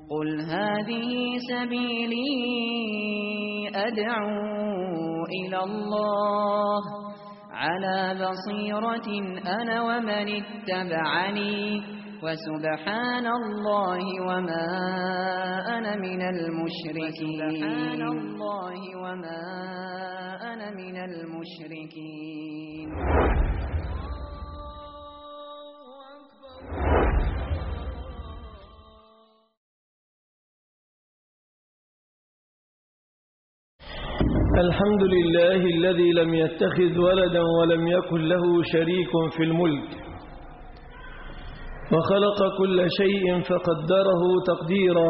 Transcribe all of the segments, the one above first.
قل هذه سبيلي أدعو إلى الله على بصيرة أنا ومن اتبعني وسبحان الله وما أنا من المشركين. الحمد لله الذي لم يتخذ ولدا ولم يكن له شريك في الملك وخلق كل شيء فقدره تقديرا،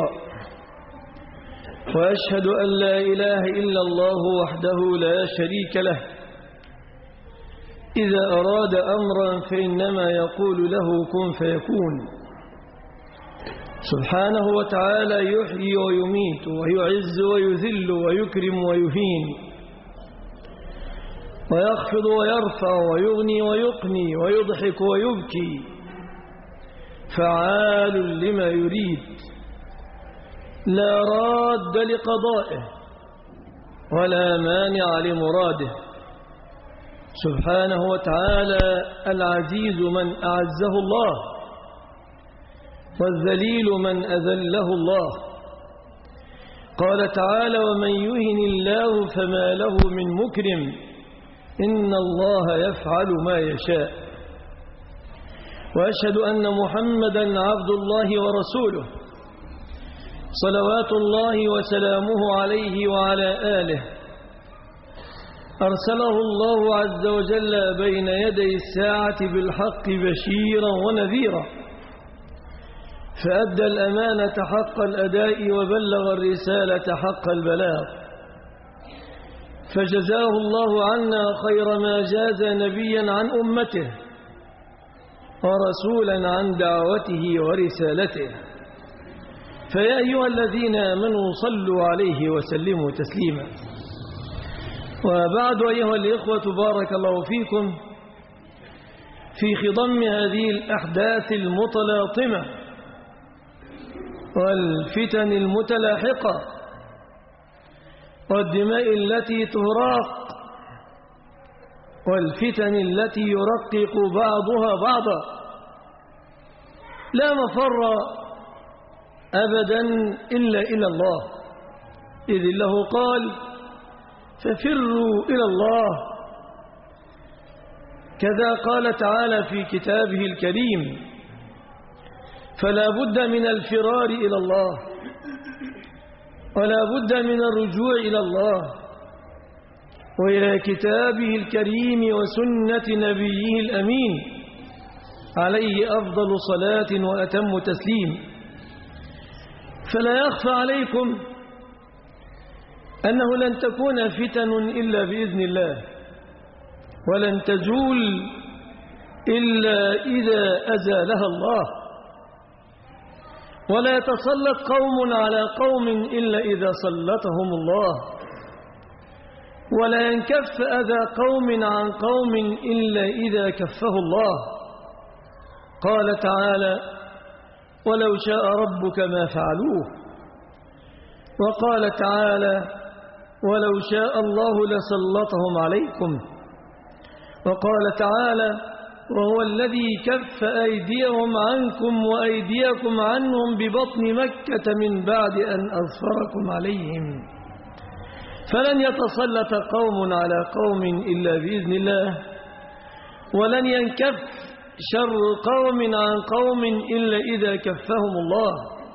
وأشهد أن لا إله إلا الله وحده لا شريك له، إذا أراد أمرا فإنما يقول له كن فيكون. سبحانه وتعالى يحيي ويميت ويعز ويذل ويكرم ويهين ويخفض ويرفع ويغني ويقني ويضحك ويبكي، فعال لما يريد، لا راد لقضائه ولا مانع لمراده. سبحانه وتعالى العزيز من أعزه الله، والذليل من أذله الله. قال تعالى: ومن يهن الله فما له من مكرم إن الله يفعل ما يشاء. وأشهد أن محمدا عبد الله ورسوله، صلوات الله وسلامه عليه وعلى آله. أرسله الله عز وجل بين يدي الساعة بالحق بشيرا ونذيرا، فأدى الأمانة حق الأداء وبلغ الرسالة حق البلاغ، فجزاه الله عنا خير ما جاز نبيا عن أمته ورسولا عن دعوته ورسالته. فيا أيها الذين آمنوا صلوا عليه وسلموا تسليما. وبعد، أيها الإخوة، بارك الله فيكم في خضم هذه الأحداث المتلاطمة والفتن المتلاحقة والدماء التي تهراق والفتن التي يرقق بعضها بعضا، لا مفر أبدا إلا إلى الله، إذ الله قال: ففروا إلى الله. كذا قال تعالى في كتابه الكريم: فلا بد من الفرار إلى الله، ولا بد من الرجوع إلى الله وإلى كتابه الكريم وسنة نبيه الأمين عليه أفضل صلاة وأتم تسليم. فلا يخفى عليكم أنه لن تكون فتن إلا بإذن الله، ولن تزول إلا إذا أزالها الله، ولا يتسلط قوم على قوم إلا إذا سلطهم الله، ولا ينكف أذى قوم عن قوم إلا إذا كفه الله. قال تعالى: ولو شاء ربك ما فعلوه. وقال تعالى: ولو شاء الله لسلطهم عليكم. وقال تعالى: وهو الذي كف أيديهم عنكم وأيديكم عنهم ببطن مكة من بعد أن أظفركم عليهم. فلن يتسلط قوم على قوم إلا بإذن الله، ولن ينكف شر قوم عن قوم إلا إذا كفهم الله.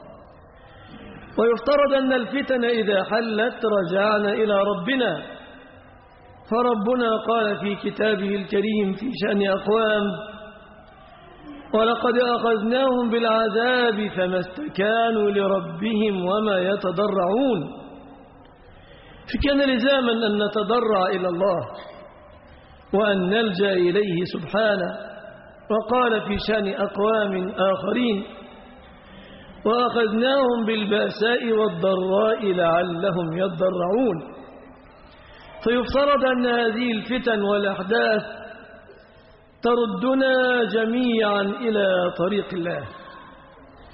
ويفترض أن الفتن إذا حلت رجعنا إلى ربنا، فربنا قال في كتابه الكريم في شأن أقوام: ولقد أخذناهم بالعذاب فما استكانوا لربهم وما يتضرعون. فكان لزاما أن نتضرع إلى الله وأن نلجأ إليه سبحانه. وقال في شأن أقوام آخرين: وأخذناهم بالبأساء والضراء لعلهم يضرعون. فيفترض أن هذه الفتن والأحداث تردنا جميعا إلى طريق الله،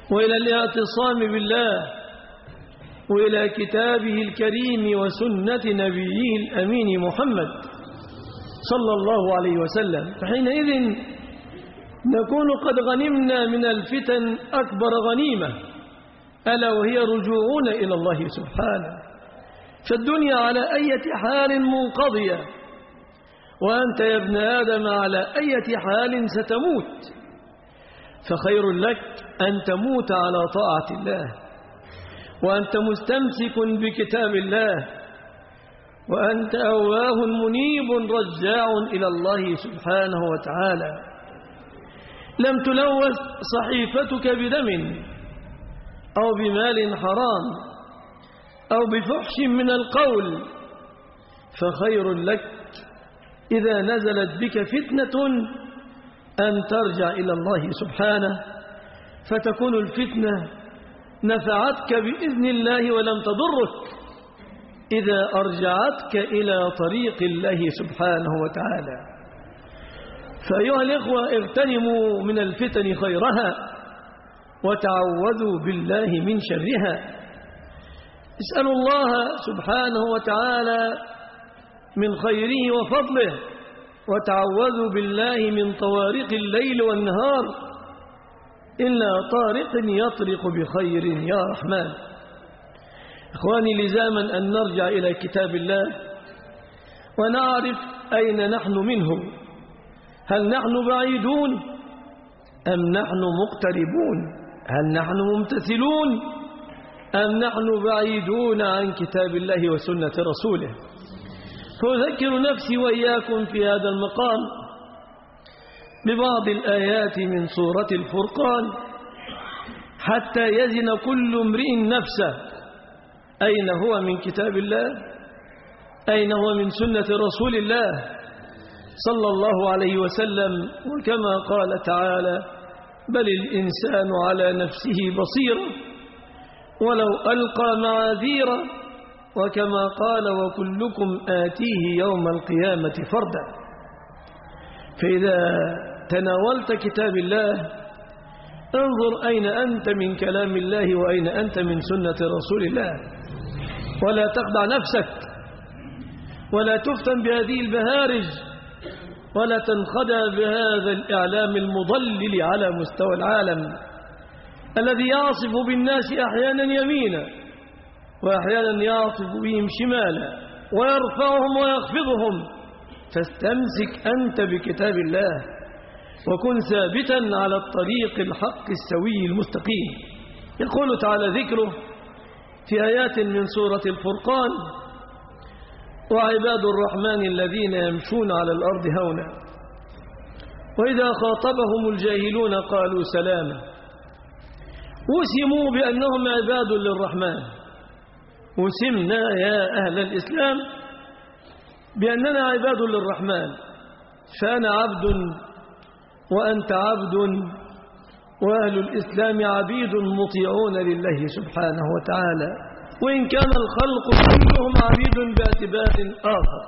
وإلى الاعتصام بالله وإلى كتابه الكريم وسنة نبيه الأمين محمد صلى الله عليه وسلم. فحينئذ نكون قد غنمنا من الفتن أكبر غنيمة، ألا وهي رجوعنا إلى الله سبحانه. فالدنيا على أي حال منقضية، وأنت يا ابن آدم على أي حال ستموت، فخير لك أن تموت على طاعة الله وأنت مستمسك بكتاب الله وأنت أواه منيب رجاع إلى الله سبحانه وتعالى. لم تلوث صحيفتك بدم أو بمال حرام أو بفحش من القول، فخير لك إذا نزلت بك فتنة أن ترجع إلى الله سبحانه، فتكون الفتنة نفعتك بإذن الله ولم تضرك إذا أرجعتك إلى طريق الله سبحانه وتعالى. فأيها الإخوة، اغتنموا من الفتن خيرها وتعوذوا بالله من شرها. اسألوا الله سبحانه وتعالى من خيره وفضله، وتعوذوا بالله من طوارق الليل والنهار، إلا طارق يطرق بخير يا رحمن. إخواني، لزاما أن نرجع إلى كتاب الله ونعرف أين نحن منه. هل نحن بعيدون أم نحن مقتربون؟ هل نحن ممتثلون أم نحن بعيدون عن كتاب الله وسنة رسوله؟ فأذكر نفسي وإياكم في هذا المقام ببعض الآيات من سورة الفرقان حتى يزن كل امرئ نفسه أين هو من كتاب الله، أين هو من سنة رسول الله صلى الله عليه وسلم. وكما قال تعالى: بل الإنسان على نفسه بصيرة ولو ألقى معاذيره، وكما قال: وكلكم آتيه يوم القيامة فردا. فإذا تناولت كتاب الله انظر أين أنت من كلام الله وأين أنت من سنة رسول الله، ولا تخدع نفسك ولا تفتن بهذه البهارج ولا تنخدع بهذا الإعلام المضلل على مستوى العالم الذي يعصف بالناس أحيانا يمينا وأحيانا يعصف بهم شمالا ويرفعهم ويخفضهم. فاستمسك أنت بكتاب الله وكن ثابتا على الطريق الحق السوي المستقيم. يقول تعالى ذكره في آيات من سورة الفرقان: وعباد الرحمن الذين يمشون على الأرض هونا وإذا خاطبهم الجاهلون قالوا سلاما. وسموا بأنهم عباد للرحمن. وسمنا يا أهل الإسلام بأننا عباد للرحمن، فأنا عبد وأنت عبد، وأهل الإسلام عبيد مطيعون لله سبحانه وتعالى، وإن كان الخلق كلهم عبيد باعتبار آخر.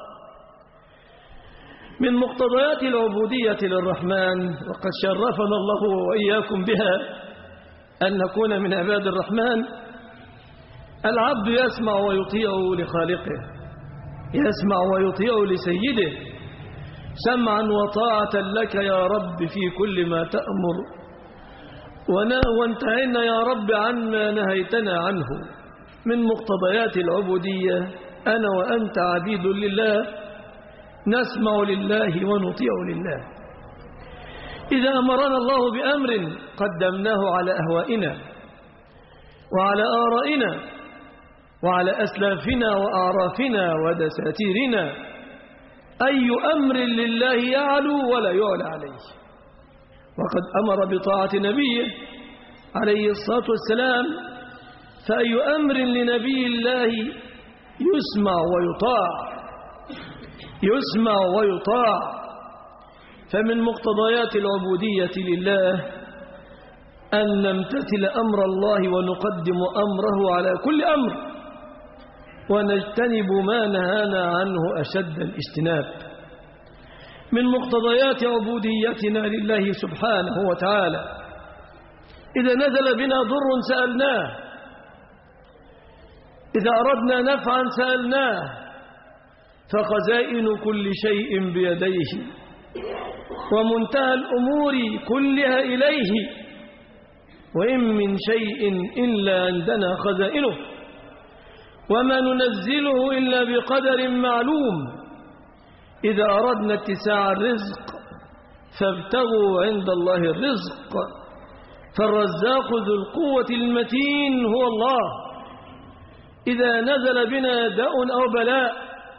من مقتضيات العبودية للرحمن، وقد شرفنا الله وإياكم بها أن نكون من عباد الرحمن، العبد يسمع ويطيع لخالقه، يسمع ويطيع لسيده، سمعا وطاعة لك يا رب في كل ما تأمر، وانتهينا يا رب عما نهيتنا عنه. من مقتضيات العبودية أنا وأنت عبيد لله، نسمع لله ونطيع لله. إذا أمرنا الله بأمر قدمناه على أهوائنا وعلى آرائنا وعلى أسلافنا وأعرافنا ودساتيرنا. أي أمر لله يعلو ولا يعلى عليه، وقد أمر بطاعة نبيه عليه الصلاة والسلام، فأي أمر لنبي الله يسمع ويطاع، يسمع ويطاع. فمن مقتضيات العبودية لله أن نمتثل أمر الله ونقدم أمره على كل أمر، ونجتنب ما نهانا عنه أشد الاجتناب. من مقتضيات عبوديتنا لله سبحانه وتعالى إذا نزل بنا ضر سألناه، إذا أردنا نفعا سألناه، فخزائن كل شيء بيديه ومنتهى الأمور كلها إليه، وإن من شيء إلا عندنا خزائنه وما ننزله إلا بقدر معلوم. إذا أردنا اتساع الرزق فابتغوا عند الله الرزق، فالرزاق ذو القوة المتين هو الله. إذا نزل بنا داء أو بلاء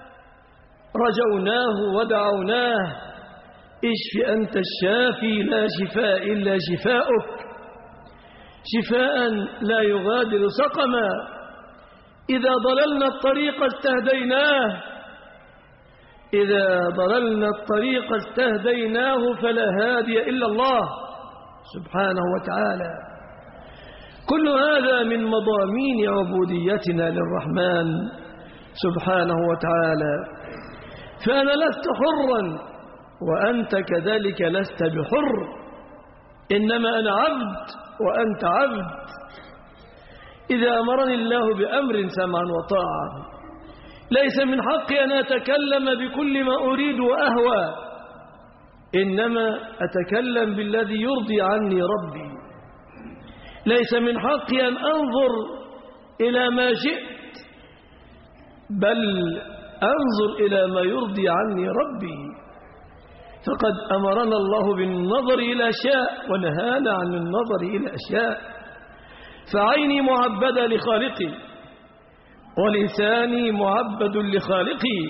رجوناه ودعوناه، اشف أنت الشافي لا شفاء إلا شفاؤك، شفاء لا يغادر سقما. إذا ضللنا الطريق استهديناه، إذا ضللنا الطريق استهديناه، فلا هادي إلا الله سبحانه وتعالى. كل هذا من مضامين عبوديتنا للرحمن سبحانه وتعالى. فأنا لست حرا وأنت كذلك لست بحر، إنما أنا عبد وأنت عبد. إذا أمرني الله بأمر سمعا وطاعة، ليس من حقي أن أتكلم بكل ما أريد وأهوى، إنما أتكلم بالذي يرضي عني ربي. ليس من حقي أن أنظر إلى ما شئت، بل أنظر إلى ما يرضي عني ربي. فقد أمرنا الله بالنظر إلى أشياء ونهانا عن النظر إلى أشياء. فعيني معبدة لخالقي، ولساني معبد لخالقي،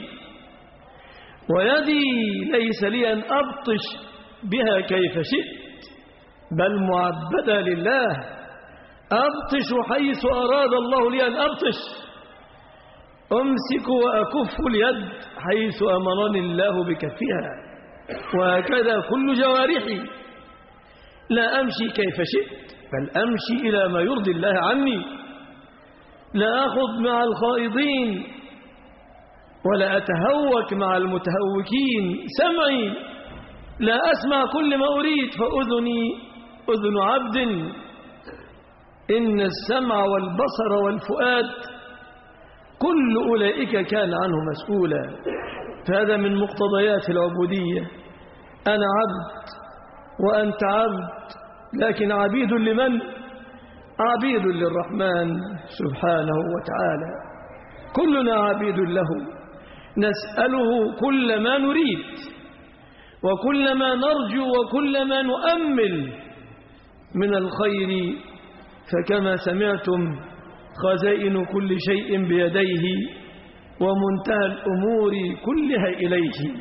ويدي ليس لي أن أبطش بها كيف شئت، بل معبدة لله. أبطش حيث أراد الله لي أن أبطش، أمسك وأكف اليد حيث أمرني الله بكفها، وهكذا كل جوارحي. لا أمشي كيف شئت، بل أمشي إلى ما يرضي الله عني. لا أخذ مع الخائضين ولا أتهوك مع المتهوكين. سمعي لا أسمع كل ما أريد، فأذني أذن عبد. إن السمع والبصر والفؤاد كل أولئك كان عنه مسؤولا. فهذا من مقتضيات العبودية. أنا عبد وأنت عبد، لكن عبيد لمن؟ عبيد للرحمن سبحانه وتعالى. كلنا عبيد له، نسأله كل ما نريد وكل ما نرجو وكل ما نؤمل من الخير. فكما سمعتم خزائن كل شيء بيديه ومنتهى الأمور كلها إليه.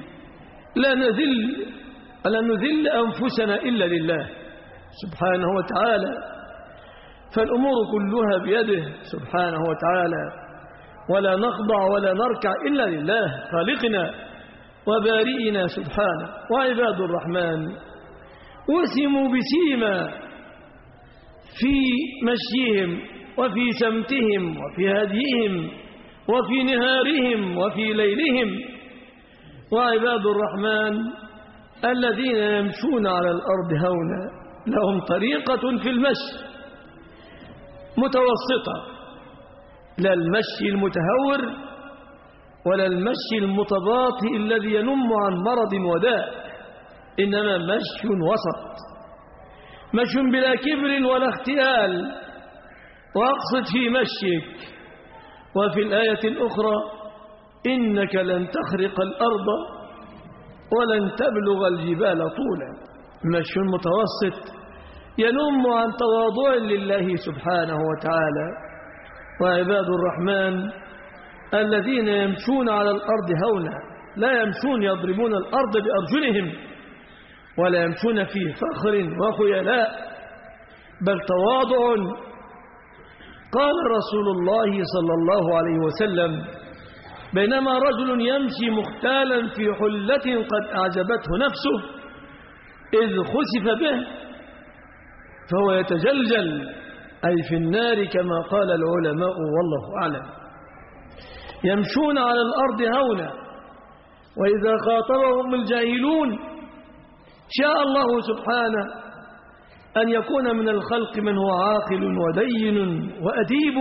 لا نذل أنفسنا إلا لله سبحانه وتعالى، فالأمور كلها بيده سبحانه وتعالى، ولا نخضع ولا نركع إلا لله خالقنا وبارئنا سبحانه. وعباد الرحمن وسموا بسيما في مشيهم وفي سمتهم وفي هديهم وفي نهارهم وفي ليلهم. وعباد الرحمن الذين يمشون على الأرض هونا، لهم طريقة في المشي متوسطة، لا المشي المتهور ولا المشي المتباطئ الذي ينم عن مرض وداء، إنما مشي وسط، مشي بلا كبر ولا اختيال. واقصد في مشيك. وفي الآية الأخرى إنك لن تخرق الأرض ولن تبلغ الجبال طولا. مشي متوسط ينم عن تواضع لله سبحانه وتعالى. وعباد الرحمن الذين يمشون على الأرض هونا، لا يمشون يضربون الأرض بأرجلهم ولا يمشون في فخر وخيلاء، بل تواضع. قال رسول الله صلى الله عليه وسلم: بينما رجل يمشي مختالا في حلة قد أعجبته نفسه إذ خسف به فهو يتجلجل، أي في النار كما قال العلماء والله أعلم. يمشون على الأرض هونا، وإذا خاطبهم الجاهلون شاء الله سبحانه أن يكون من الخلق من هو عاقل ودين وأديب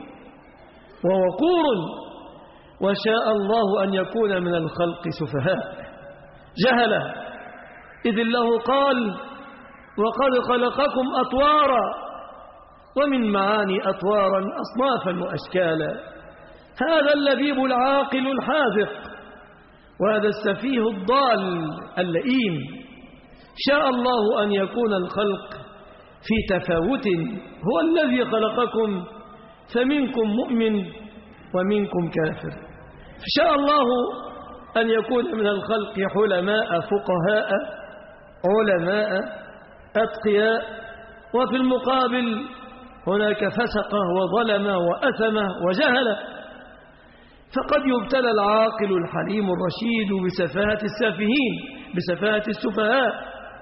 ووقور، وشاء الله أن يكون من الخلق سفهاء جهلة، إذ الله قال وقد خلقكم أطوارا، ومن معاني أطوارا أصنافا وأشكالا. هذا اللبيب العاقل الحاذق، وهذا السفيه الضال اللئيم. شاء الله أن يكون الخلق في تفاوت، هو الذي خلقكم فمنكم مؤمن ومنكم كافر. شاء الله أن يكون من الخلق حلماء فقهاء علماء أتقياء، وفي المقابل هناك فسقة وظلمة وأثمة وجهلة. فقد يبتلى العاقل الحليم الرشيد بسفاهة السافهين، بسفاهة السفهاء،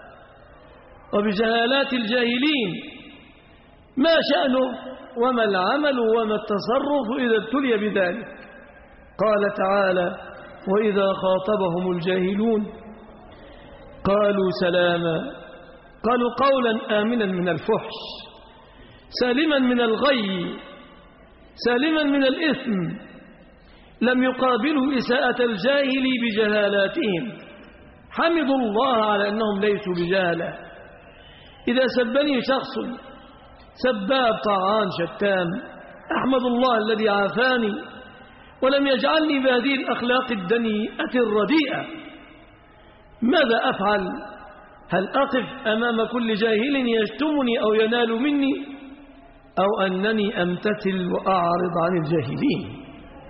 وبجهالات الجاهلين. ما شأنه وما العمل وما التصرف إذا ابتلي بذلك؟ قال تعالى: وإذا خاطبهم الجاهلون قالوا سلاما. قالوا قولا آمنا من الفحش، سالما من الغي، سالما من الإثم. لم يقابلوا إساءة الجاهل بجهالاتهم، حمدوا الله على أنهم ليسوا بجهلة. إذا سبني شخص سباب طعان شتام، أحمد الله الذي عافاني ولم يجعلني بهذه الأخلاق الدنيئة الرديئة. ماذا أفعل؟ هل أقف أمام كل جاهل يشتمني أو ينال مني، أو أنني أمتثل وأعرض عن الجاهلين؟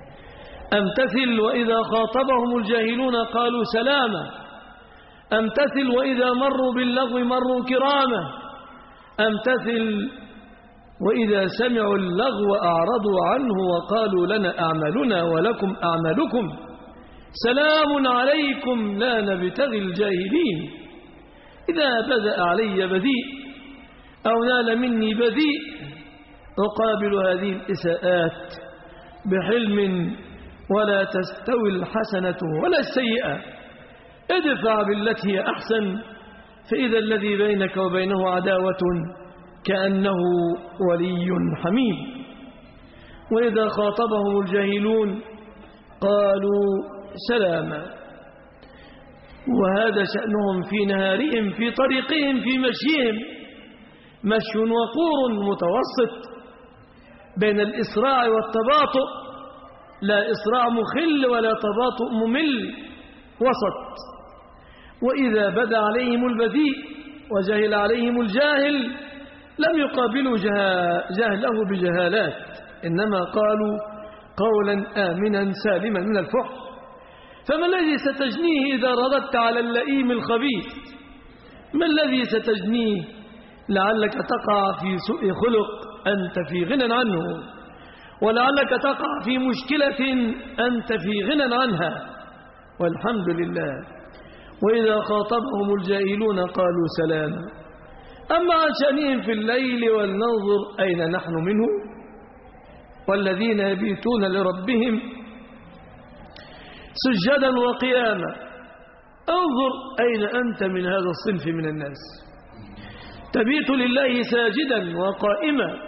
أمتثل وإذا خاطبهم الجاهلون قالوا سلاما، أمتثل وإذا مروا باللغو مروا كراما، أمتثل وإذا سمعوا اللغو أعرضوا عنه وقالوا لنا أعمالنا ولكم أعمالكم سلام عليكم لا نبتغي الجاهلين. إذا بدأ علي بذيء أو نال مني بذيء أقابل هذه الإساءات بحلم، ولا تستوي الحسنة ولا السيئة، ادفع بالتي هي أحسن، فإذا الذي بينك وبينه عداوة كأنه ولي حميم. وإذا خاطبهم الجاهلون قالوا سلاما. وهذا شأنهم في نهارهم، في طريقهم، في مشيهم، مشي وقور متوسط بين الإسراع والتباطؤ، لا إسراع مخل ولا تباطؤ ممل، وسط. وإذا بدا عليهم البذيء وجهل عليهم الجاهل لم يقابلوا جهله بجهالات، إنما قالوا قولا آمنا سالما من الفحش. فما الذي ستجنيه إذا رددت على اللئيم الخبيث؟ ما الذي ستجنيه؟ لعلك تقع في سوء خلق أنت في غنى عنه، ولعلك تقع في مشكلة أنت في غنى عنها، والحمد لله. وإذا خاطبهم الجاهلون قالوا سلاما. أما عن شأنهم في الليل ولننظر أين نحن منه، والذين يبيتون لربهم سجدا وقياما. انظر أين أنت من هذا الصنف من الناس، تبيت لله ساجدا وقائما.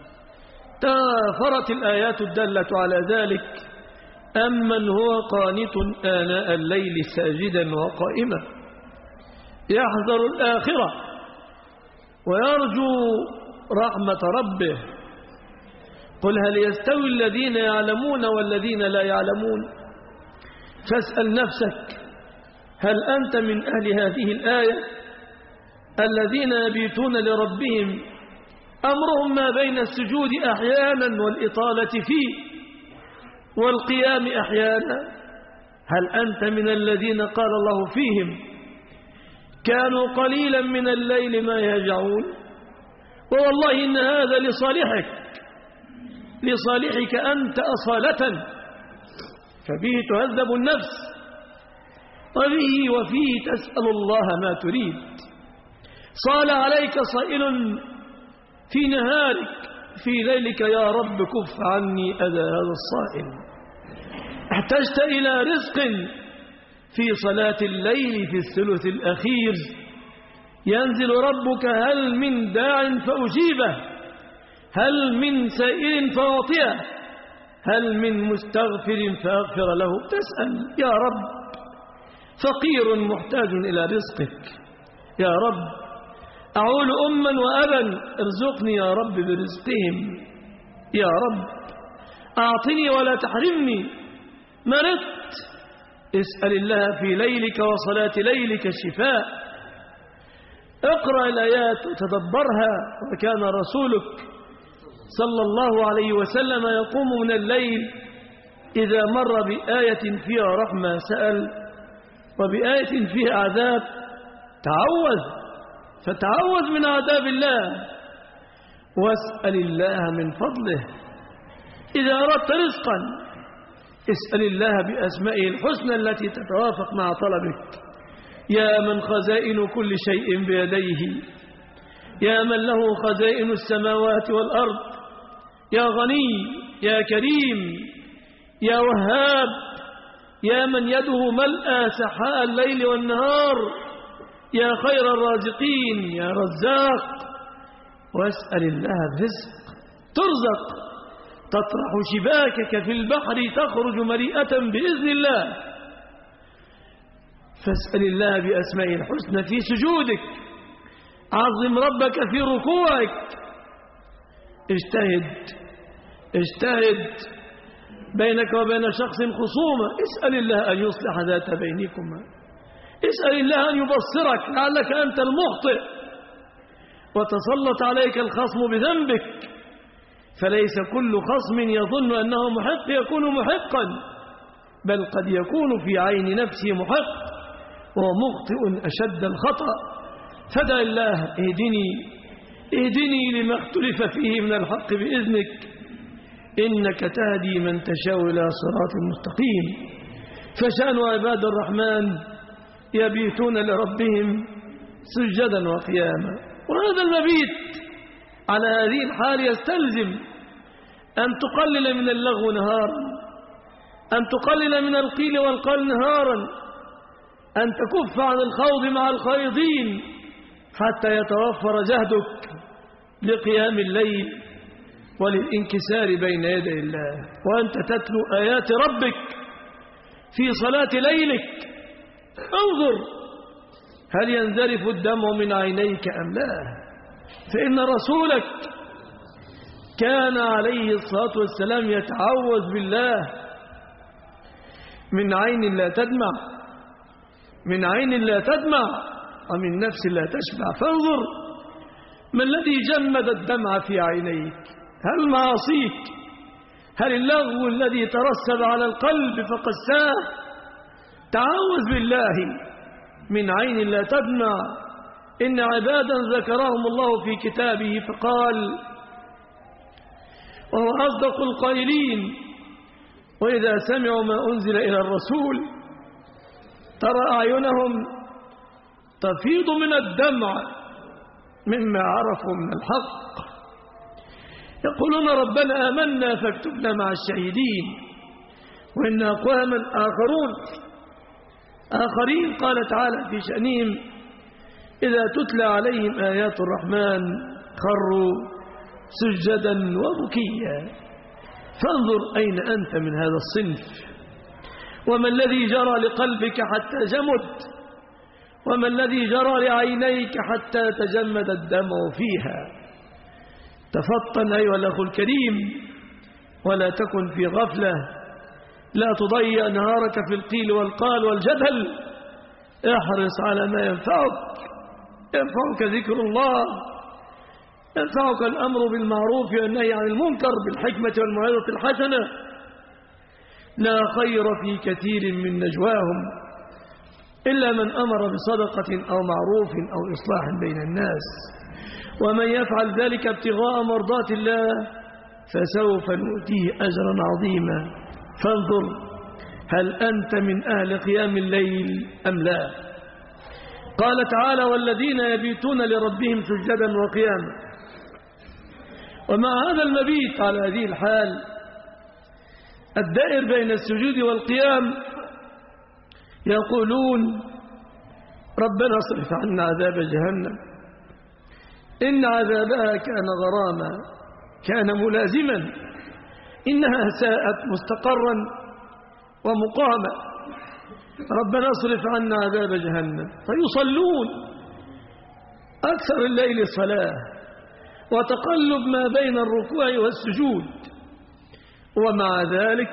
تافرت الآيات الدالة على ذلك. أمن هو قانت آناء الليل ساجدا وقائما يحذر الآخرة ويرجو رحمة ربه. قل هل يستوي الذين يعلمون والذين لا يعلمون؟ فاسأل نفسك هل أنت من أهل هذه الآية الذين يبيتون لربهم أمرهم ما بين السجود أحيانا والإطالة فيه والقيام أحيانا؟ هل أنت من الذين قال الله فيهم كانوا قليلا من الليل ما يهجعون؟ ووالله إن هذا لصالحك أنت أصالة، فبه تهذب النفس وبه وفيه تسأل الله ما تريد. صال عليك صائل في نهارك، في ليلك يا رب كف عني أذى هذا الصائل. احتجت إلى رزق في صلاة الليل في الثلث الأخير، ينزل ربك هل من داع فأجيبه، هل من سائل فأعطيه، هل من مستغفر فأغفر له. تسأل يا رب، فقير محتاج إلى رزقك يا رب، أعول أما وأبا ارزقني يا رب برزقهم يا رب، أعطني ولا تحرمني. مرضت، اسأل الله في ليلك وصلاة ليلك الشفاء، اقرأ الآيات وتدبرها. وكان رسولك صلى الله عليه وسلم يقوم من الليل إذا مر بآية فيها رحمة سأل، وبآية فيها عذاب تعوذ، فتعوذ من عذاب الله واسأل الله من فضله. إذا أردت رزقا اسأل الله بأسمائه الحسنى التي تتوافق مع طلبك. يا من خزائن كل شيء بيديه، يا من له خزائن السماوات والأرض، يا غني يا كريم يا وهاب، يا من يده ملأى سحاء الليل والنهار، يا خير الرازقين يا رزاق. واسأل الله الرزق ترزق، تطرح شباكك في البحر تخرج مريئة بإذن الله. فاسأل الله بأسمائه الحسنى في سجودك، عظم ربك في ركوعك. اجتهد بينك وبين شخص خصومة، اسأل الله أن يصلح ذات بينكما، اسأل الله أن يبصرك لعلك أنت المخطئ وتسلط عليك الخصم بذنبك. فليس كل خصم يظن أنه محق يكون محقا، بل قد يكون في عين نفسه محق وهو مخطئ أشد الخطأ. فدع الله اهدني لما اختلف فيه من الحق بإذنك، إنك تهدي من تشاء إلى صراط مستقيم. فشأن عباد الرحمن يبيتون لربهم سجدا وقياما، وهذا المبيت على هذه الحال يستلزم أن تقلل من اللغو نهارا، أن تقلل من القيل والقال نهارا، أن تكف عن الخوض مع الخائضين حتى يتوفر جهدك لقيام الليل وللانكسار بين يدي الله، وأنت تتلو آيات ربك في صلاة ليلك. انظر هل ينذرف الدمع من عينيك أم لا؟ فإن رسولك كان عليه الصلاة والسلام يتعوذ بالله من عين لا تدمع، من عين لا تدمع ومن نفس لا تشبع. فانظر ما الذي جمد الدمع في عينيك؟ هل معاصيك؟ هل اللغو الذي ترسب على القلب فقساه؟ تعوذ بالله من عين لا تدمع. إن عبادا ذكرهم الله في كتابه فقال وهو أصدق القائلين وإذا سمعوا ما أنزل إلى الرسول ترى أعينهم تفيض من الدمع مما عرفوا من الحق، يقولون ربنا آمنا فاكتبنا مع الشهيدين. وإن أقواما آخرين قال تعالى في شأنهم إذا تتلى عليهم آيات الرحمن خروا سجدا وبكيا. فانظر أين أنت من هذا الصنف، وما الذي جرى لقلبك حتى جمد، وما الذي جرى لعينيك حتى تجمد الدمع فيها. تفطن أيها الأخ الكريم ولا تكن في غفلة، لا تضيع نهارك في القيل والقال والجدل، احرص على ما ينفعك ذكر الله، ينفعك الأمر بالمعروف والنهي عن المنكر بالحكمة والموعظة الحسنة. لا خير في كثير من نجواهم إلا من أمر بصدقة أو معروف أو إصلاح بين الناس، ومن يفعل ذلك ابتغاء مرضات الله فسوف نؤتيه أجرا عظيما. فانظر هل أنت من أهل قيام الليل أم لا؟ قال تعالى والذين يبيتون لربهم سجدا وقياما. ومع هذا المبيت على هذه الحال الدائر بين السجود والقيام يقولون ربنا اصرف عنا عذاب جهنم إن عذابها كان غراما كان ملازما إنها ساءت مستقرا ومقاما. ربنا اصرف عنا عذاب جهنم. فيصلون أكثر الليل صلاة وتقلب ما بين الركوع والسجود، ومع ذلك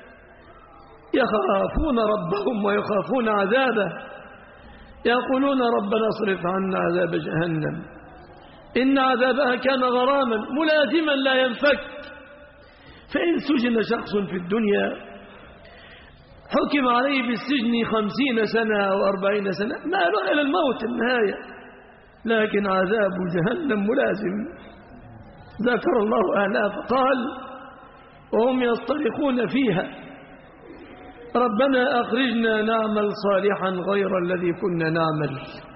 يخافون ربهم ويخافون عذابه، يقولون ربنا اصرف عنا عذاب جهنم إن عذابها كان غراما ملازما لا ينفك. فإن سجن شخص في الدنيا حكم عليه بالسجن 50 سنة أو 40 سنة ما له إلى الموت النهاية، لكن عذاب جهنم ملازم. ذكر الله أهلها فقال وهم يصطرخون فيها ربنا أخرجنا نعمل صالحا غير الذي كنا نعمل.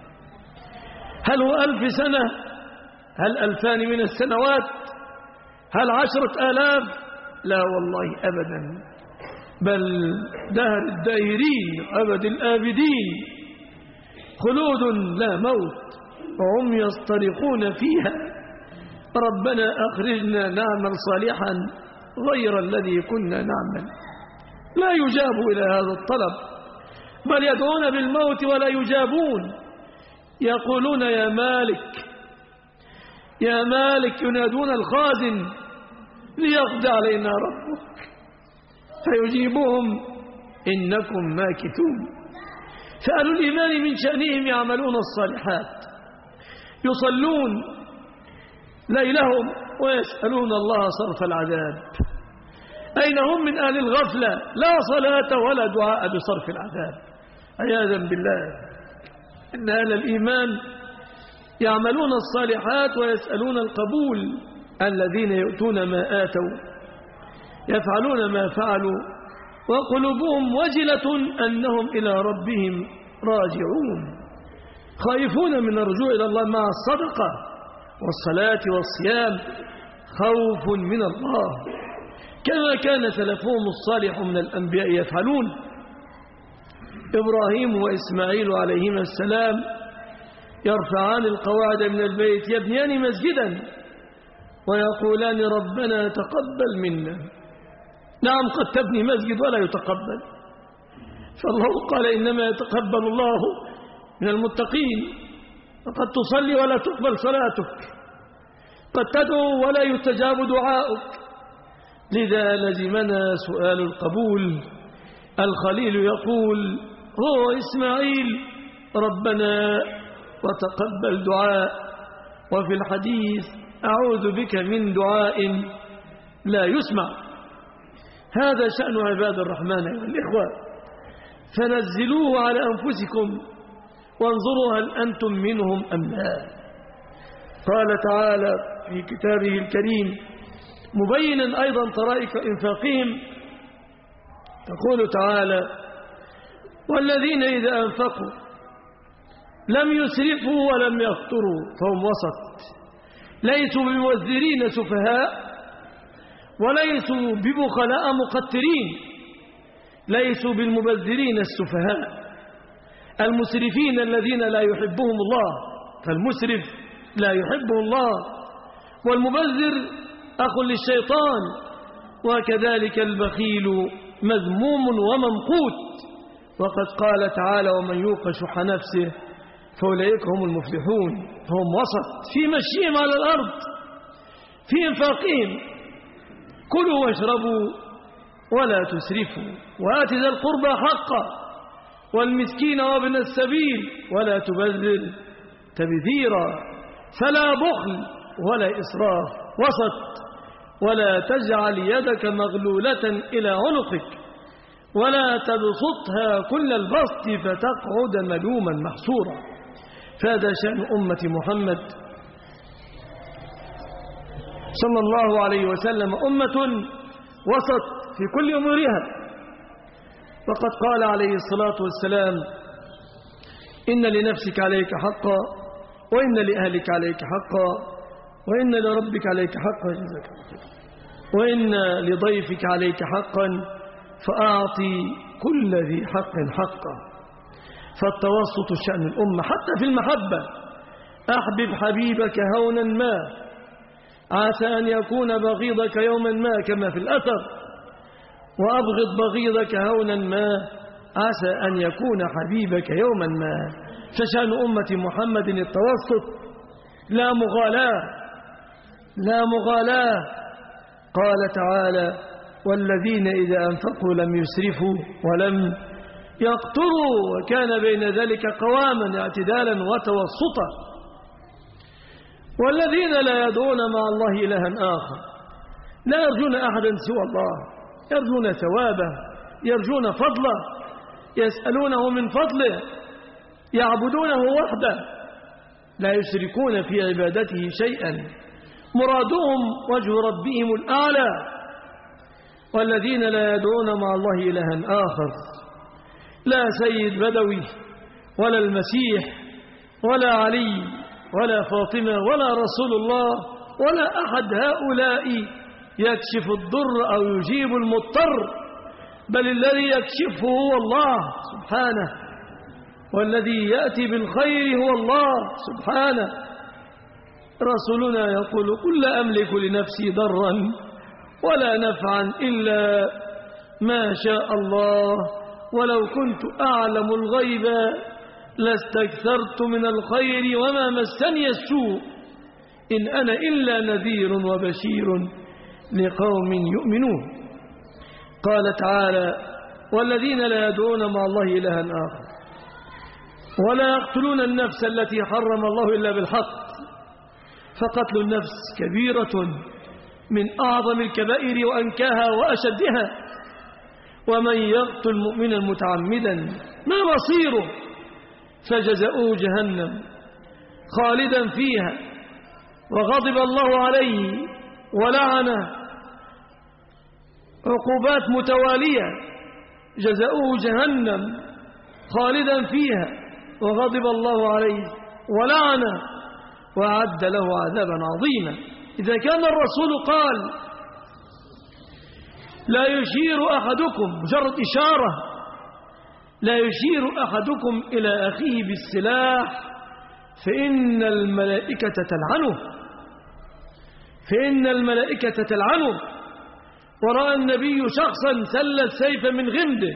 هل هو 1000 سنة؟ هل 2000 من السنوات؟ هل 10,000؟ لا والله أبدا، بل دهر الدائرين أبد الآبدين، خلود لا موت. وهم يصطرخون فيها ربنا أخرجنا نعمل صالحا غير الذي كنا نعمل. لا يجاب إلى هذا الطلب، بل يدعون بالموت ولا يجابون. يقولون يا مالك يا مالك، ينادون الخازن ليقضي علينا ربك فيجيبهم إنكم ماكثون. فأهل الإيمان من شأنهم يعملون الصالحات، يصلون ليلهم ويسألون الله صرف العذاب. أين هم من أهل الغفلة؟ لا صلاة ولا دعاء بصرف العذاب عياذا بالله. إن أهل الإيمان يعملون الصالحات ويسألون القبول، الذين يؤتون ما آتوا يفعلون ما فعلوا وقلوبهم وجلة أنهم إلى ربهم راجعون، خائفون من الرجوع إلى الله مع الصدقة والصلاة والصيام خوف من الله، كما كان سلفهم الصالح من الأنبياء يفعلون. إبراهيم وإسماعيل عليهما السلام يرفعان القواعد من البيت، يبنيان مسجدا ويقولان ربنا تقبل منا. نعم قد تبني مسجد ولا يتقبل، فالله قال إنما يتقبل الله من المتقين. وقد تصلي ولا تقبل صلاتك، قد تدعو ولا يستجاب دعاؤك، لذا لزمنا سؤال القبول. الخليل يقول هو إسماعيل ربنا وتقبل دعاء، وفي الحديث أعوذ بك من دعاء لا يسمع. هذا شأن عباد الرحمن أيها الإخوة، فنزلوه على أنفسكم وانظروا هل أنتم منهم أم لا. قال تعالى في كتابه الكريم مبينا أيضا طرائق إنفاقهم، تقول تعالى والذين إذا أنفقوا لم يسرفوا ولم يقتروا فهم وسط، ليسوا بموذرين سفهاء وليسوا ببخلاء مقترين، ليسوا بالمبذرين السفهاء المسرفين الذين لا يحبهم الله، فالمسرف لا يحبه الله، والمبذر أخ للشيطان، وكذلك البخيل مذموم وممقوت. وقد قال تعالى ومن يوق شح نفسه فأولئك هم المفلحون. هم وسط في مشيهم على الأرض، في إنفاقهم، كلوا واشربوا ولا تسرفوا، وآت ذا القربى حقه والمسكين وابن السبيل ولا تبذر تبذيرا، فلا بخل ولا إسراف، وسط. ولا تجعل يدك مغلولة إلى عنقك ولا تبسطها كل البسط فتقعد ملوما محسورا. فهذا شأن أمة محمد صلى الله عليه وسلم، أمة وسط في كل أمورها. وقد قال عليه الصلاة والسلام إن لنفسك عليك حقا، وإن لأهلك عليك حقا، وإن لربك عليك حقا، وإن لضيفك عليك حقا، فأعطي كل ذي حق حقه. فالتوسط شأن الأمة حتى في المحبة. أحبب حبيبك هونا ما عسى أن يكون بغيضك يوما ما كما في الأثر، وأبغض بغيضك هونا ما عسى أن يكون حبيبك يوما ما. فشأن أمة محمد التوسط، لا مغالاة لا مغالاة. قال تعالى: والذين إذا أنفقوا لم يسرفوا ولم يقتروا وكان بين ذلك قواما اعتدالا وتوسطا. والذين لا يدعون مع الله إلها آخر، لا يرجون أحدا سوى الله، يرجون ثوابه، يرجون فضله، يسألونه من فضله، يعبدونه وحده، لا يشركون في عبادته شيئا، مرادهم وجه ربهم الأعلى. والذين لا يدعون مع الله إلها آخر، لا سيد بدوي ولا المسيح ولا علي ولا فاطمة ولا رسول الله ولا أحد هؤلاء يكشف الضر أو يجيب المضطر، بل الذي يكشفه هو الله سبحانه، والذي يأتي بالخير هو الله سبحانه. رسولنا يقول: قل لا أملك لنفسي ضرا ولا نفعا إلا ما شاء الله، ولو كنت أعلم الغيب لاستكثرت من الخير وما مسني السوء، إن أنا إلا نذير وبشير لقوم يؤمنون. قال تعالى: والذين لا يدعون مع الله إلها آخر ولا يقتلون النفس التي حرم الله إلا بالحق، فقتل النفس كبيرة من أعظم الكبائر وأنكاها وأشدها، ومن يقتل مؤمنا متعمدا ما مصيره، فجزاؤه جهنم خالدا فيها وغضب الله عليه ولعنه، عقوبات متوالية، جزاؤه جهنم خالدا فيها وغضب الله عليه ولعنه وأعد له عذابا عظيما. إذا كان الرسول قال: لا يشير أحدكم، مجرد إشارة، لا يشير أحدكم إلى أخيه بالسلاح فإن الملائكة تلعنه، فإن الملائكة تلعنه. ورأى النبي شخصا سل السيف من غمده،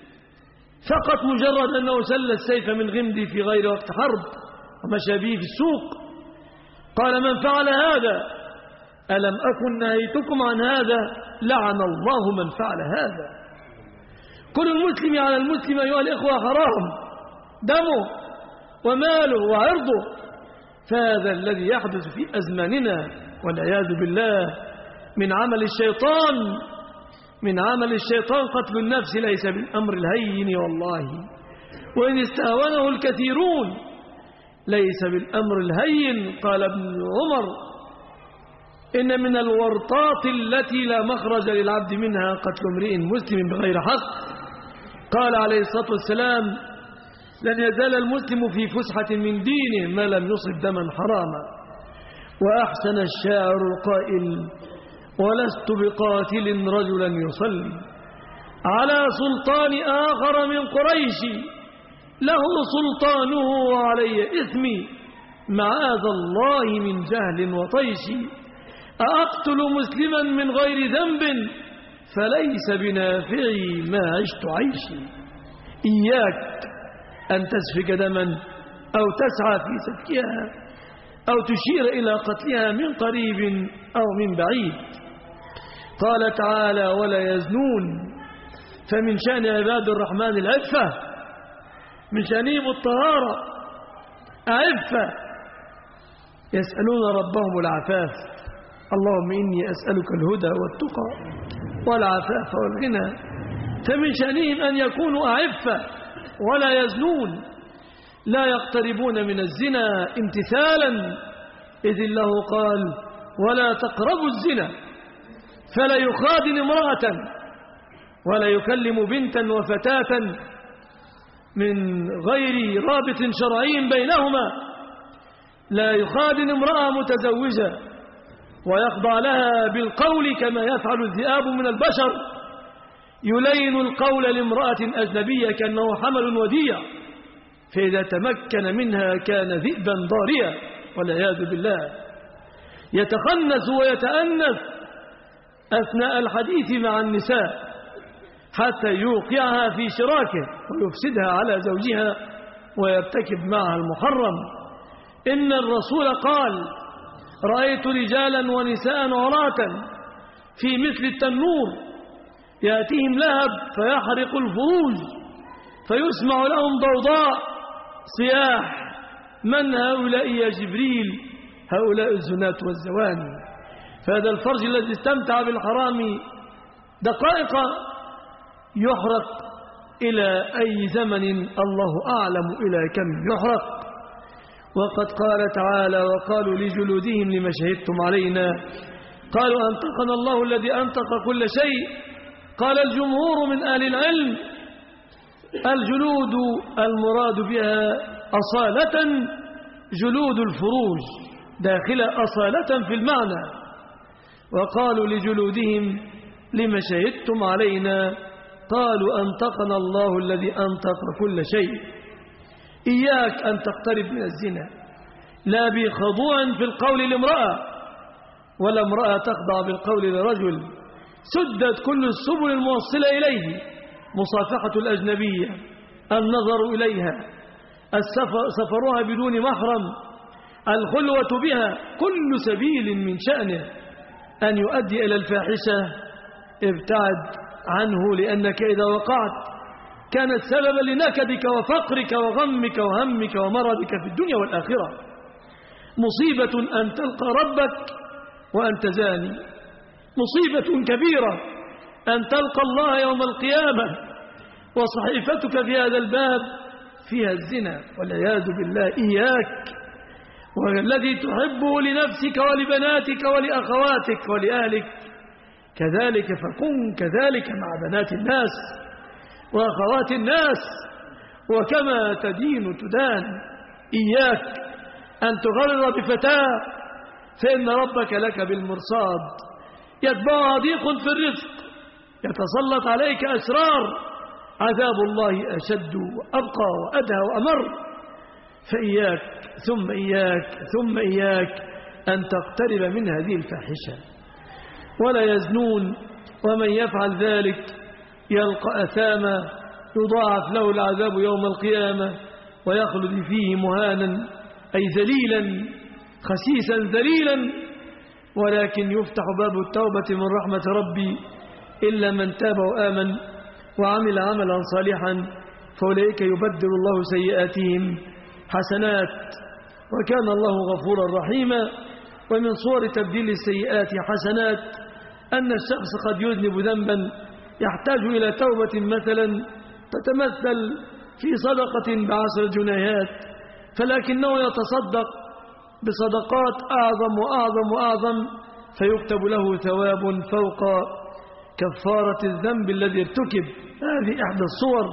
فقط مجرد أنه سل السيف من غمده في غير وقت حرب ومشى به في السوق، قال: من فعل هذا ألم أكن نهيتكم عن هذا؟ لعن الله من فعل هذا. كل المسلم على المسلم أيها الإخوة حرام، دمه وماله وعرضه. فهذا الذي يحدث في أزماننا والعياذ بالله من عمل الشيطان، من عمل الشيطان. قتل النفس ليس بالأمر الهين والله، وإن استهونه الكثيرون ليس بالأمر الهين. قال ابن عمر: إن من الورطات التي لا مخرج للعبد منها قتل امرئ مسلم بغير حق. قال عليه الصلاة والسلام: لن يزال المسلم في فسحة من دينه ما لم يصب دما حراما. وأحسن الشاعر القائل: ولست بقاتل رجلا يصلي على سلطان آخر من قريش، له سلطانه وعلي إثمي، معاذ الله من جهل وطيش. أقتل مسلما من غير ذنب فليس بنافعي ما عشت عيشي. إياك أن تسفك دما أو تسعى في سفكها أو تشير إلى قتلها من قريب أو من بعيد. قال تعالى: ولا يزنون. فمن شأن عباد الرحمن العفة، من شأنهم الطهارة، عفة، يسألون ربهم العفاف. اللهم إني أسألك الهدى والتقى والعفاف والغنى. فمن شأنهم أن يكونوا أعفة ولا يزنون، لا يقتربون من الزنا امتثالا، إذ الله قال: ولا تقربوا الزنا، فلا يخادن امرأة ولا يكلم بنتا وفتاة من غير رابط شرعي بينهما، لا يخادن امرأة متزوجة ويخضع لها بالقول كما يفعل الذئاب من البشر، يلين القول لامرأة أجنبية كأنه حمل وديع. فإذا تمكن منها كان ذئبا ضاريا والعياذ بالله، يتخنس ويتأنس أثناء الحديث مع النساء حتى يوقعها في شراكه ويفسدها على زوجها ويرتكب معها المحرم. إن الرسول قال: رأيت رجالا ونساء عراة في مثل التنور يأتيهم لهب فيحرق الفروج فيسمع لهم ضوضاء صياح: من هؤلاء يا جبريل؟ هؤلاء الزناة والزواني. فهذا الفرج الذي استمتع بالحرام دقائق يحرق إلى أي زمن الله أعلم إلى كم يحرق. وقد قال تعالى: وقالوا لجلودهم لما شهدتم علينا قالوا أنطقنا الله الذي أنطق كل شيء. قال الجمهور من أهل العلم: الجلود المراد بها أصالة جلود الفروج داخلة أصالة في المعنى. وقالوا لجلودهم لما شهدتم علينا قالوا أنطقنا الله الذي أنطق كل شيء. إياك أن تقترب من الزنا، لا بخضوع في القول لامرأة ولا امرأة تخضع بالقول لرجل. سدت كل السبل الموصلة إليه: مصافحة الأجنبية، النظر إليها، سفرها بدون محرم، الخلوة بها، كل سبيل من شأنه أن يؤدي إلى الفاحشة ابتعد عنه، لأنك إذا وقعت كانت سببا لنكدك وفقرك وغمك وهمك ومرضك في الدنيا والآخرة. مصيبة أن تلقى ربك وأنت زاني، مصيبة كبيرة أن تلقى الله يوم القيامة وصحيفتك في هذا الباب فيها الزنا والعياذ بالله. إياك والذي تحبه لنفسك ولبناتك ولأخواتك ولأهلك كذلك فكن كذلك مع بنات الناس وأخوات الناس، وكما تدين تدان. إياك أن تغرر بفتاة فإن ربك لك بالمرصاد، يتبعها ضيق في الرزق، يتسلط عليك أسرار، عذاب الله أشد وأبقى وأدهى وأمر. فإياك ثم إياك ثم إياك أن تقترب من هذه الفاحشة. ولا يزنون، ومن يفعل ذلك يلقى أثاما يضاعف له العذاب يوم القيامة ويخلد فيه مهانا أي ذليلا خسيسا ذليلا. ولكن يفتح باب التوبة من رحمة ربي إلا من تاب وآمن وعمل عملا صالحا فأولئك يبدل الله سيئاتهم حسنات وكان الله غفورا رحيما. ومن صور تبديل السيئات حسنات أن الشخص قد يذنب ذنبا يحتاج إلى توبة مثلا تتمثل في صدقة ب10 جنيهات، فلكنه يتصدق بصدقات أعظم وأعظم وأعظم فيكتب له ثواب فوق كفارة الذنب الذي ارتكب. هذه إحدى الصور.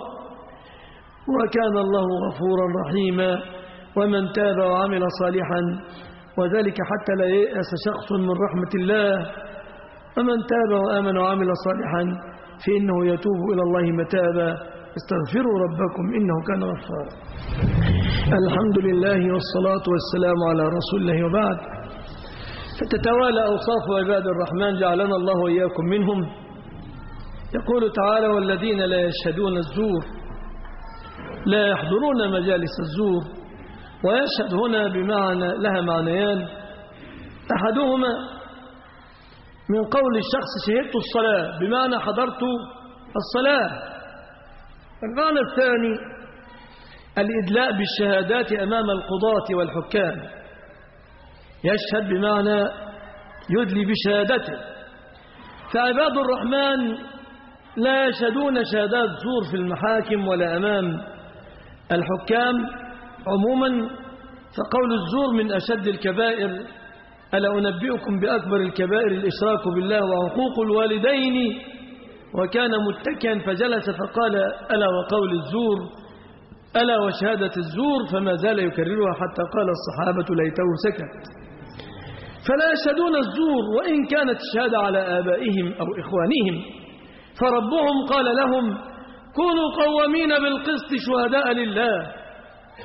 وكان الله غفورا رحيما. ومن تاب وعمل صالحا، وذلك حتى لا ييأس شخص من رحمة الله. ومن تاب وآمن وعمل صالحا فإنه يتوب إلى الله متابا. استغفروا ربكم إنه كان غفارا. الحمد لله والصلاة والسلام على رسول الله، وبعد. فتتوالى أوصاف عباد الرحمن جعلنا الله وإياكم منهم. يقول تعالى: والذين لا يشهدون الزور، لا يحضرون مجالس الزور. ويشهد هنا بمعنى لها معنيان: أحدهما من قول الشخص شهدت الصلاة بمعنى حضرت الصلاة. المعنى الثاني الإدلاء بالشهادات أمام القضاة والحكام، يشهد بمعنى يدلي بشهادته. فعباد الرحمن لا يشهدون شهادات زور في المحاكم ولا أمام الحكام عموما. فقول الزور من أشد الكبائر. ألا أنبئكم بأكبر الكبائر الإشراك بالله وعقوق الوالدين. وكان متكئا فجلس فقال: ألا وقول الزور، ألا وشهادة الزور، فما زال يكررها حتى قال الصحابة ليته سكت. فلا يشهدون الزور وإن كانت الشهادة على آبائهم أو إخوانهم، فربهم قال لهم: كونوا قوامين بالقسط شهداء لله.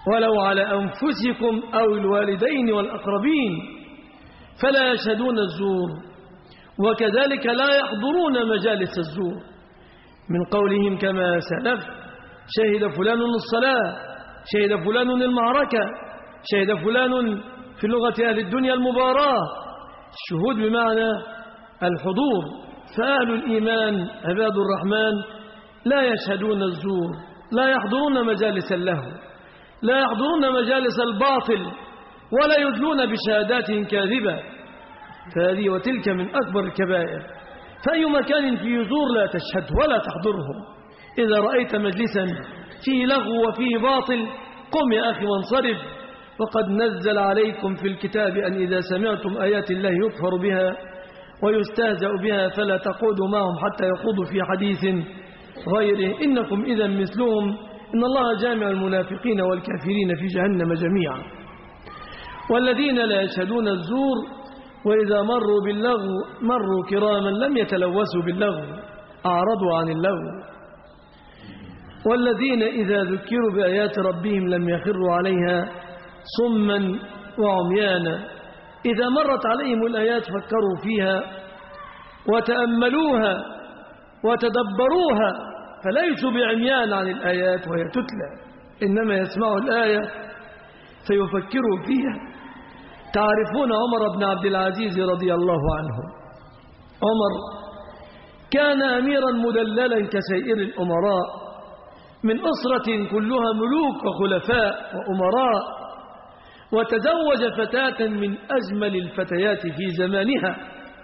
ولو على أنفسكم أو الوالدين والأقربين، فلا يشهدون الزور، وكذلك لا يحضرون مجالس الزور، من قولهم كما سلف: شهد فلان الصلاة، شهد فلان المعركة، شهد فلان في لغة أهل الدنيا المباراة. الشهود بمعنى الحضور. فأهل الإيمان عباد الرحمن لا يشهدون الزور، لا يحضرون مجالس اللهو، لا يحضرون مجالس الباطل، ولا يدلون بشهادات كاذبة، فهذه وتلك من أكبر الكبائر. فأي مكان فيه زور لا تشهد ولا تحضره. إذا رأيت مجلسا فيه لغو وفيه باطل قم يا أخي وانصرف. وقد نزل عليكم في الكتاب أن إذا سمعتم آيات الله يكفر بها ويستهزأ بها فلا تقعدوا معهم حتى يخوضوا في حديث غيره إنكم إذا مثلهم إن الله جامع المنافقين والكافرين في جهنم جميعا. والذين لا يشهدون الزور وإذا مروا باللغو مروا كراما لم يتلوثوا باللغو، أعرضوا عن اللغو. والذين إذا ذكروا بآيات ربهم لم يخروا عليها صما وعميانا، إذا مرت عليهم الآيات فكروا فيها وتأملوها وتدبروها، فليسوا بعميان عن الآيات وهي تتلى، إنما يسمعوا الآية فيفكروا فيها. تعرفون عمر بن عبد العزيز رضي الله عنه. عمر كان أميرا مدللا كسائر الأمراء، من أسرة كلها ملوك وخلفاء وأمراء، وتزوج فتاة من أجمل الفتيات في زمانها،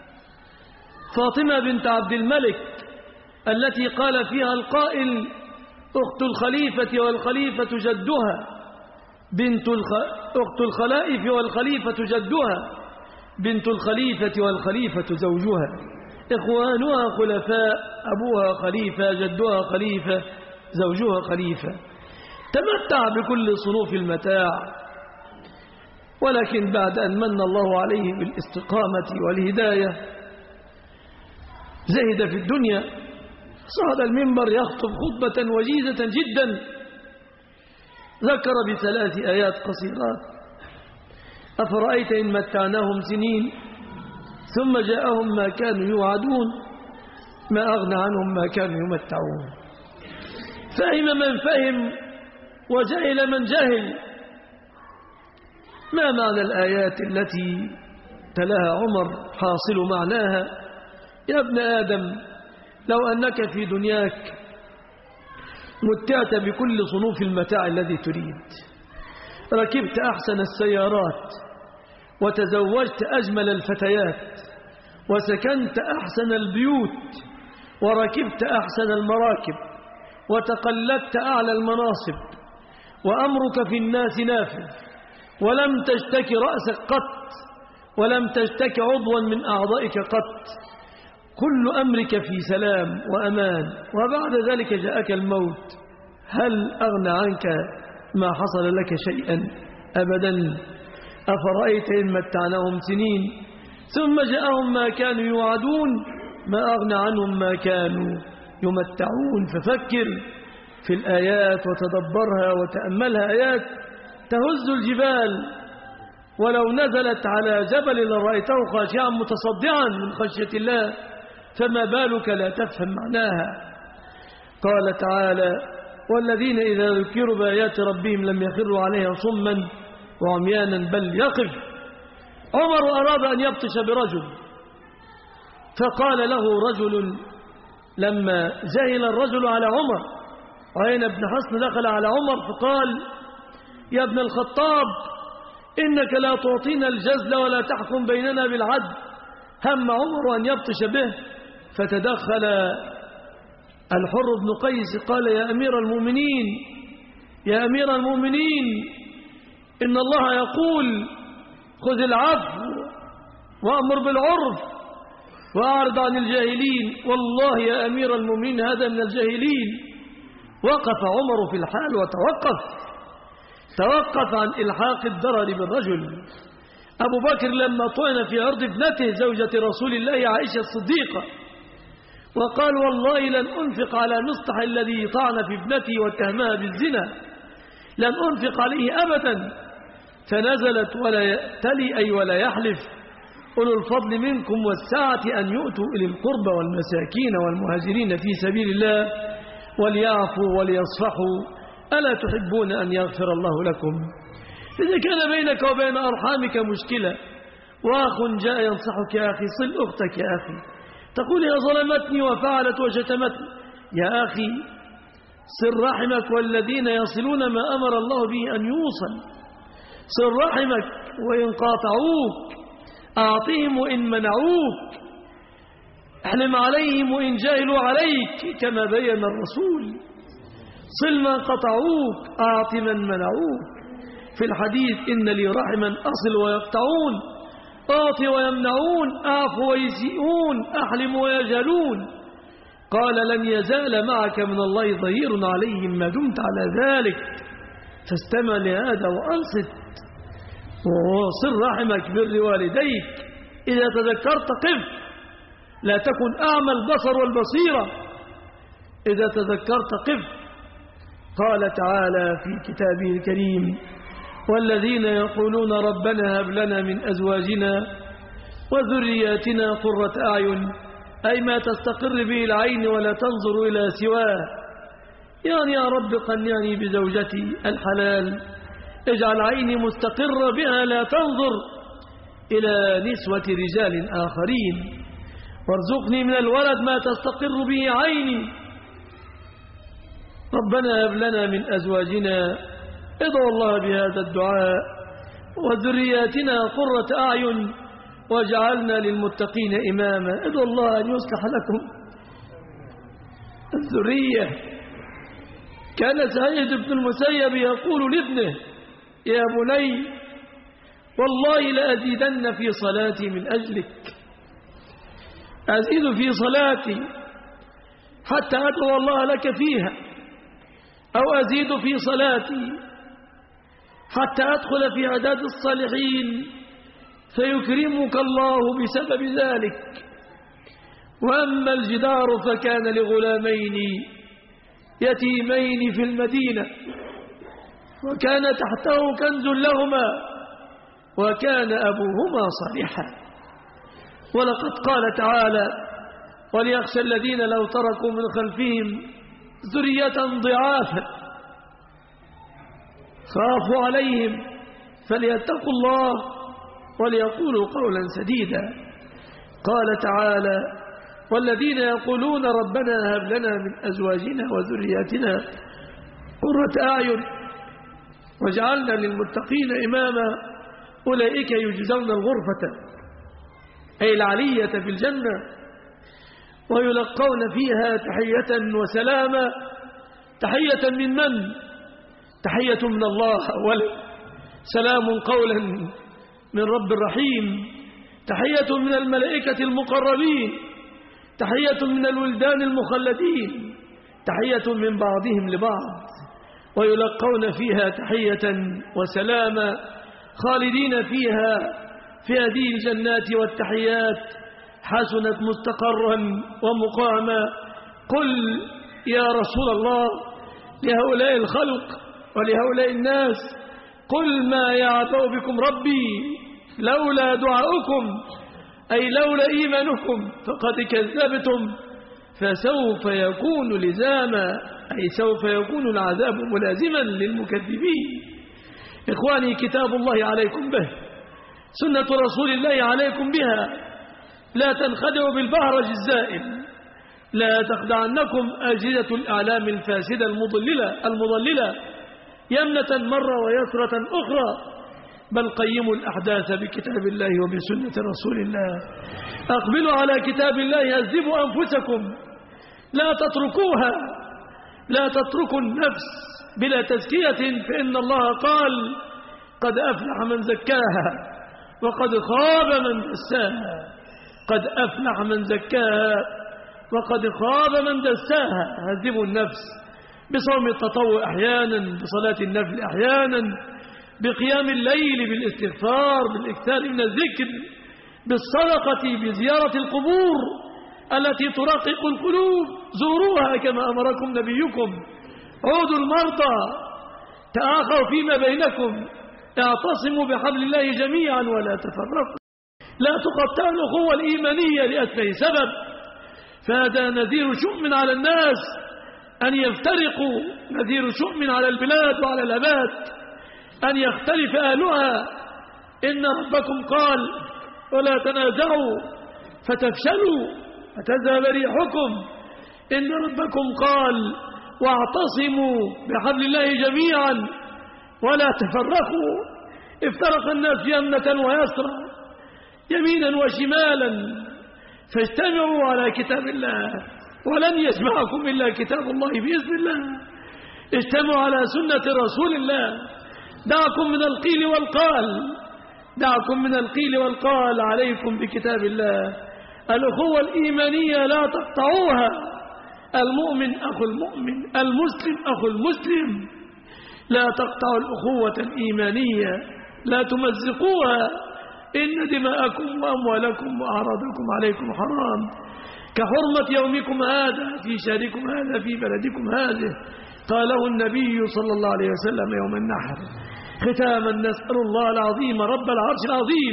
فاطمة بنت عبد الملك، التي قال فيها القائل: أخت الخليفة والخليفة جدها، أخت الخلائف والخليفة جدها، بنت الخليفة والخليفة زوجها، إخوانها خلفاء، أبوها خليفة، جدها خليفة، زوجها خليفة. تمتع بكل صنوف المتاع، ولكن بعد أن من الله عليه بالاستقامة والهداية زهد في الدنيا، صعد المنبر يخطب خطبة وجيزة جدا، ذكر بثلاث آيات قصيرات: أفرأيت إن متعناهم سنين ثم جاءهم ما كانوا يوعدون ما أغنى عنهم ما كانوا يمتعون. فهم من فهم وجهل من جهل. ما معنى الآيات التي تلاها عمر؟ حاصل معناها: يا ابن آدم، لو أنك في دنياك متعت بكل صنوف المتاع الذي تريد، ركبت أحسن السيارات وتزوجت أجمل الفتيات وسكنت أحسن البيوت وركبت أحسن المراكب وتقلدت أعلى المناصب وأمرك في الناس نافذ ولم تشتكي رأسك قط ولم تشتكي عضوا من أعضائك قط، كل أمرك في سلام وأمان، وبعد ذلك جاءك الموت، هل أغنى عنك ما حصل لك شيئا؟ أبدا. أفرأيت إن متعناهم سنين ثم جاءهم ما كانوا يوعدون ما أغنى عنهم ما كانوا يمتعون. ففكر في الآيات وتدبرها وتأملها، آيات تهز الجبال، ولو نزلت على جبل لرأيته خاشعا متصدعا من خشية الله، فما بالك لا تفهم معناها. قال تعالى: والذين إذا ذكروا بآيات ربهم لم يخروا عليها صما وعميانا بل يقف. عمر أراد أن يبطش برجل، فقال له رجل لما جهل الرجل على عمر، عين بن حصن دخل على عمر فقال: يا ابن الخطاب، إنك لا تعطينا الجزل ولا تحكم بيننا بالعدل. هم عمر أن يبطش به، فتدخل الحر بن قيس قال: يا أمير المؤمنين، يا أمير المؤمنين، إن الله يقول: خذ العفو وأمر بالعرف وأعرض عن الجاهلين. والله يا أمير المؤمنين هذا من الجاهلين. وقف عمر في الحال توقف عن إلحاق الضرر بالرجل. أبو بكر لما طعن في عرض ابنته زوجة رسول الله عائشة الصديقة وقال: والله لن أنفق على مصطح الذي طعن في ابنتي واتهمها بالزنا لن أنفق عليه أبدا. فنزلت ولا يأتلي أي ولا يحلف أولو الفضل منكم والسعة أن يؤتوا إلى القربى والمساكين والمهاجرين في سبيل الله وليعفوا وليصفحوا ألا تحبون أن يغفر الله لكم. إذا كان بينك وبين أرحامك مشكلة وأخ جاء ينصحك يا أخي صل أختك يا أخي، تقول هي ظلمتني وفعلت وشتمتني، يا أخي صل رحمك والذين يصلون ما أمر الله به أن يوصل، صل رحمك وإن قاطعوك أعطيهم وإن منعوك، احلم عليهم وإن جاهلوا عليك كما بين الرسول، صل ما قطعوك أعط من منعوك. في الحديث إن لي رحما أصل ويقطعون، أعطي ويمنعون، أعفو ويسيئون، أحلم ويجهلون. قال لن يزال معك من الله ظهير عليهم ما دمت على ذلك، فاستمع لهذا وأنصت وصل رحمك بر والديك. إذا تذكرت قف، لا تكن أعمى البصر والبصيرة، إذا تذكرت قف. قال تعالى في كتابه الكريم والذين يقولون ربنا هب لنا من أزواجنا وذرياتنا قرة أعين، أي ما تستقر به العين ولا تنظر إلى سواه، يعني يا رب قنعني بزوجتي الحلال، اجعل عيني مستقرة بها لا تنظر إلى نسوة رجال آخرين، وارزقني من الولد ما تستقر به عيني. ربنا هب لنا من أزواجنا، ادعوا الله بهذا الدعاء، وذرياتنا قرة أعين واجعلنا للمتقين إماما. ادعوا الله أن يصلح لكم الذرية. كان سعيد بن المسيب يقول لابنه يا بني والله لأزيدن في صلاتي من أجلك، أزيد في صلاتي حتى أدعو الله لك فيها، أو أزيد في صلاتي حتى أدخل في عداد الصالحين فيكرمك الله بسبب ذلك. وأما الجدار فكان لغلامين يتيمين في المدينة، وكان تحته كنز لهما وكان أبوهما صالحا. ولقد قال تعالى وليخشى الذين لو تركوا من خلفهم ذرية ضعافا خافوا عليهم فليتقوا الله وليقولوا قولا سديدا. قال تعالى والذين يقولون ربنا هب لنا من أزواجنا وذرياتنا قرة أعين واجعلنا للمتقين إماما، أولئك يجزون الغرفة أي العلية في الجنة، ويلقون فيها تحية وسلاما. تحية من؟ تحية من الله أولا، سلام قولا من رب الرحيم، تحية من الملائكة المقربين، تحية من الولدان المخلدين، تحية من بعضهم لبعض، ويلقون فيها تحية وسلاما خالدين فيها في هذه الجنات والتحيات حسنت مستقرا ومقاما. قل يا رسول الله لهؤلاء الخلق ولهؤلاء الناس قل ما يعبأ بكم ربي لولا دعاؤكم، أي لولا إيمانكم فقد كذبتم فسوف يكون لزاما، أي سوف يكون العذاب ملازما للمكذبين. إخواني كتاب الله عليكم به، سنة رسول الله عليكم بها، لا تنخدعوا بالبهرج الزائل، لا تخدعنكم أجهزة الإعلام الفاسدة المضللة يمنة مرة ويسرة أخرى، بل قيموا الأحداث بكتاب الله وبسنة رسول الله. أقبلوا على كتاب الله، هذبوا أنفسكم، لا تتركوها، لا تتركوا النفس بلا تزكية، فإن الله قال قد أفلح من زكاها وقد خاب من دساها. قد أفلح من زكاها وقد خاب من دساها. هذبوا النفس بصوم التطوع أحيانا، بصلاة النفل أحيانا، بقيام الليل، بالاستغفار، بالإكثار من الذكر، بالصدقة، بزيارة القبور التي ترقق القلوب، زوروها كما أمركم نبيكم، عودوا المرضى تآخوا فيما بينكم، اعتصموا بحبل الله جميعا ولا تفرقوا، لا تقطعوا الأخوة الإيمانية لأتفه سبب، فهذا نذير شؤم على الناس أن يفترقوا، نذير شؤم على البلاد وعلى الأباد أن يختلف أهلها. إن ربكم قال ولا تنازعوا فتفشلوا فتذهب ريحكم. إن ربكم قال واعتصموا بحبل الله جميعا ولا تفرقوا. افترق الناس يمنة ويسرى، يمينا وشمالا، فاجتمعوا على كتاب الله، ولن يجمعكم إلا كتاب الله بإذن الله. اجتمعوا على سنة رسول الله. دعكم من القيل والقال، دعكم من القيل والقال، عليكم بكتاب الله. الأخوة الإيمانية لا تقطعوها. المؤمن أخو المؤمن، المسلم أخو المسلم. لا تقطعوا الأخوة الإيمانية، لا تمزقوها. إن دماءكم وأموالكم وأعراضكم عليكم حرام كحرمة يومكم هذا في شهركم هذا في بلدكم هذا. قاله النبي صلى الله عليه وسلم يوم النحر. ختاما نسأل الله العظيم رب العرش العظيم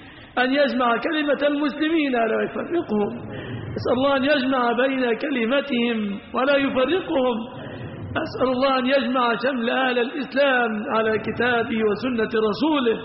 أن يجمع كلمة المسلمين ولا يفرقهم. أسأل الله أن يجمع بين كلمتهم ولا يفرقهم. أسأل الله أن يجمع شمل أهل الإسلام على كتابه وسنة رسوله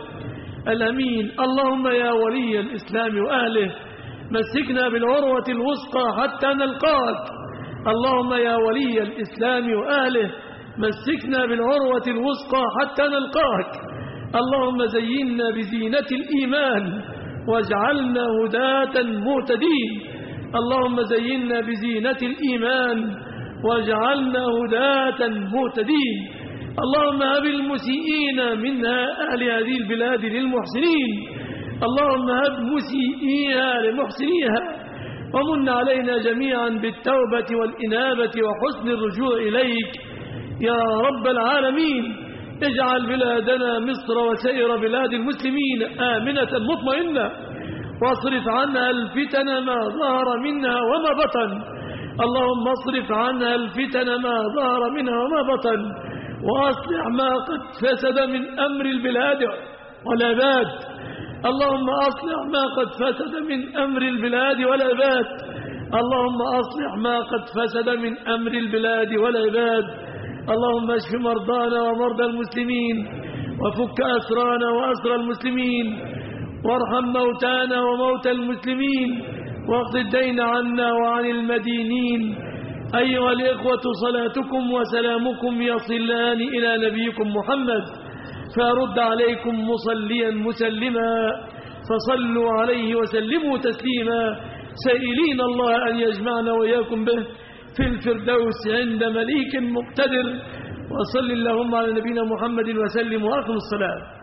الأمين. اللهم يا ولي الإسلام وأهله مسكنا بالعروة الوثقى حتى نلقاك. اللهم يا ولي الإسلام وأهله مسكنا بالعروة الوثقى حتى نلقاك. اللهم زينا بزينة الإيمان واجعلنا هداة مهتدين. اللهم زينا بزينة الإيمان واجعلنا هداة مهتدين. اللهم هب المسيئين من أهل هذه البلاد للمحسنين. اللهم هب مسيئيها لمحسنيها، ومن علينا جميعا بالتوبة والإنابة وحسن الرجوع إليك يا رب العالمين. اجعل بلادنا مصر وسائر بلاد المسلمين آمنة مطمئنة، واصرف عنها الفتن ما ظهر منها وما بطن. اللهم اصرف عنها الفتن ما ظهر منها وما بطن، وأصلح ما قد فسد من أمر البلاد والعباد. اللهم أصلح ما قد فسد من أمر البلاد والعباد. اللهم أصلح ما قد فسد من أمر البلاد والعباد. اللهم اشف مرضانا ومرضى المسلمين، وفك أسرانا وأسرى المسلمين، وارحم موتانا وموتى المسلمين، واقض الدين عنا وعن المدينين. أيها الإخوة صلاتكم وسلامكم يصلان إلى نبيكم محمد، فأرد عليكم مصليا مسلما، فصلوا عليه وسلموا تسليما، سائلين الله أن يجمعنا وإياكم به في الفردوس عند مليك مقتدر. وصل اللهم على نبينا محمد وسلم وأقم الصلاة.